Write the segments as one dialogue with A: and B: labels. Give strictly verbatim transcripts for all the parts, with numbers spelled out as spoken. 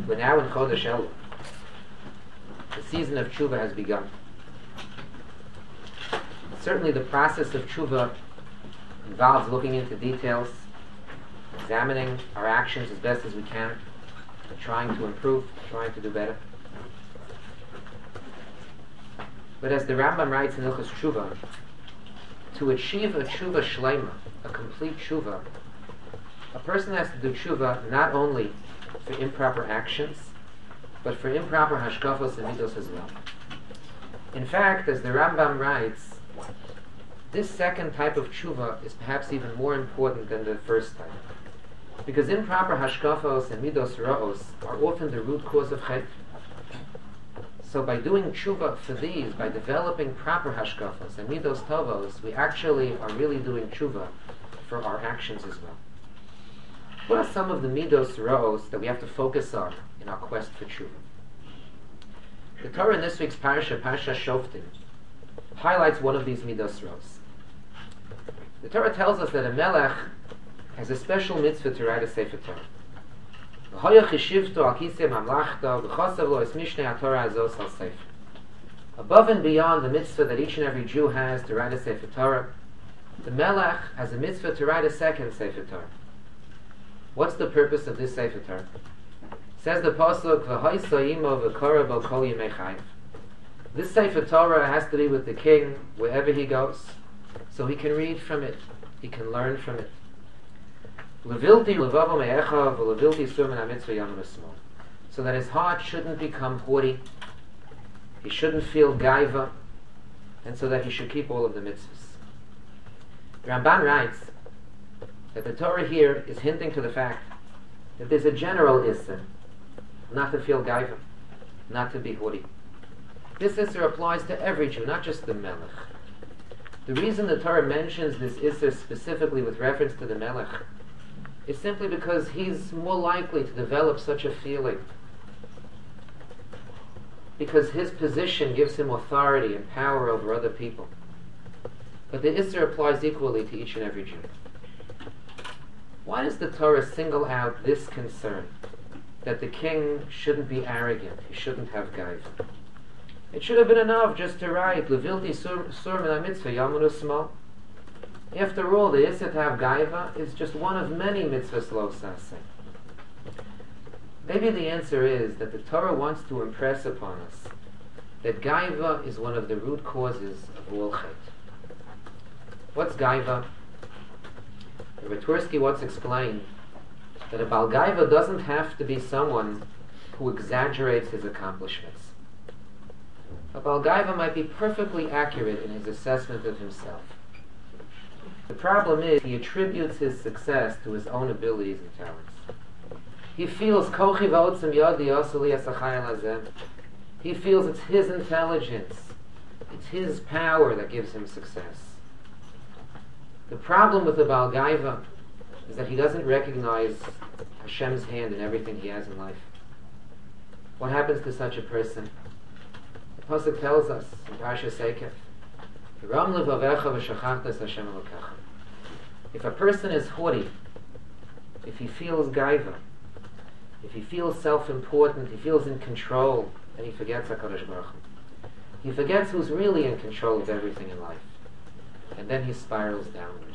A: We're now in Chodesh Elul. The season of tshuva has begun. Certainly the process of tshuva involves looking into details, examining our actions as best as we can, trying to improve, trying to do better. But as the Rambam writes in Hilchos Tshuva, to achieve a tshuva shleima, a complete tshuva, a person has to do tshuva not only for improper actions, but for improper hashkafos and midos as well. In fact, as the Rambam writes, this second type of tshuva is perhaps even more important than the first type. Because improper hashkafos and midos ra'os are often the root cause of chet. So by doing tshuva for these, by developing proper hashkafos and midos tovos, we actually are really doing tshuva for our actions as well. What are some of the midos ra'os that we have to focus on in our quest for tshuva? The Torah in this week's parasha, Parasha Shoftim, highlights one of these midos ra'os. The Torah tells us that a melech has a special mitzvah to write a sefer Torah. Above and beyond the mitzvah that each and every Jew has to write a sefer Torah, the melech has a mitzvah to write a second sefer Torah. What's the purpose of this sefer Torah? Says the pasuk, this sefer Torah has to be with the king wherever he goes, so he can read from it, he can learn from it. So that his heart shouldn't become haughty, he shouldn't feel gaiva, and so that he should keep all of the mitzvahs. Ramban writes that the Torah here is hinting to the fact that there's a general issur, not to feel gaiva, not to be haughty. This issur applies to every Jew, not just the melech. The reason the Torah mentions this issur specifically with reference to the melech is simply because he's more likely to develop such a feeling, because his position gives him authority and power over other people. But the issur applies equally to each and every Jew. Why does the Torah single out this concern, that the king shouldn't be arrogant, he shouldn't have gaiva? It should have been enough just to write Levilti sur min mitzvah yamun usmal. After all, the issur to have gaiva is just one of many mitzvahs lo saseh. Maybe the answer is that the Torah wants to impress upon us that gaiva is one of the root causes of all chet. What's gaiva? Ratursky once explained that a bal gaiva doesn't have to be someone who exaggerates his accomplishments. A bal gaiva might be perfectly accurate in his assessment of himself. The problem is he attributes his success to his own abilities and talents. He feels kochi v'otzim yadi yoseli asachayim lazem. He feels it's his intelligence, it's his power that gives him success. The problem with the bal gaiva is that he doesn't recognize Hashem's hand in everything he has in life. What happens to such a person? The pasuk tells us in Parashat Seikef, if a person is haughty, if he feels gaiva, if he feels self-important, he feels in control, then he forgets HaKadosh Baruch Hu. He forgets who's really in control of everything in life. And then he spirals downward.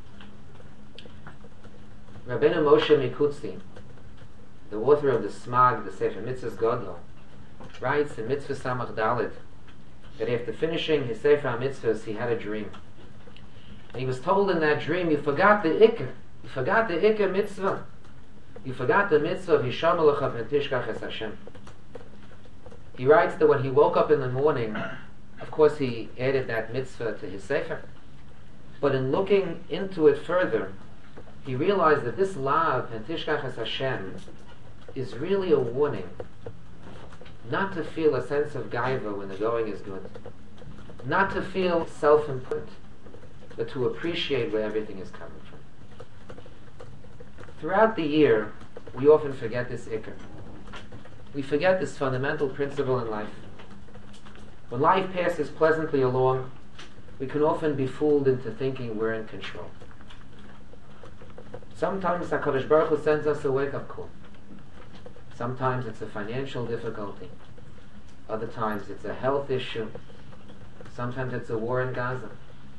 A: Rabbeinu Moshe Mikutzi, the author of the Smag, the Sefer Mitzvahs Gadol, writes in Mitzvah Samach Dalet that after finishing his Sefer HaMitzvahs, he had a dream. And he was told in that dream, you forgot the Ikr. You forgot the Ikr mitzvah. You forgot the mitzvah of Hisham Alecha V'Tishkach Es Hashem. He writes that when he woke up in the morning, of course he added that mitzvah to his Sefer. But in looking into it further, he realized that this lav, V'Tishkach Es Hashem, is really a warning not to feel a sense of gaiva when the going is good, not to feel self-important, but to appreciate where everything is coming from. Throughout the year, we often forget this ikr. We forget this fundamental principle in life. When life passes pleasantly along, we can often be fooled into thinking we're in control. Sometimes HaKadosh Baruch Hu sends us a wake-up call. Sometimes it's a financial difficulty. Other times it's a health issue. Sometimes it's a war in Gaza.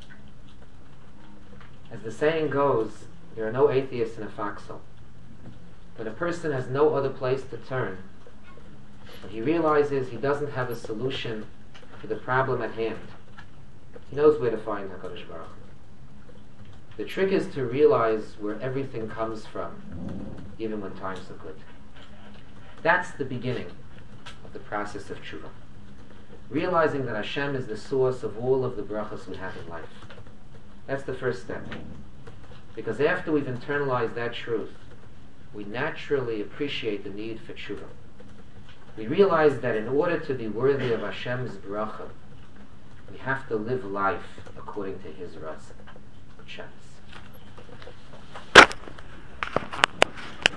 A: As the saying goes, there are no atheists in a foxhole. When a person has no other place to turn, when he realizes he doesn't have a solution for the problem at hand, he knows where to find HaKadosh Baruch Hu. The trick is to realize where everything comes from, even when times are good. That's the beginning of the process of tshuva. Realizing that Hashem is the source of all of the brachas we have in life. That's the first step. Because after we've internalized that truth, we naturally appreciate the need for tshuva. We realize that in order to be worthy of Hashem's bracha, we have to live life according to His rasa.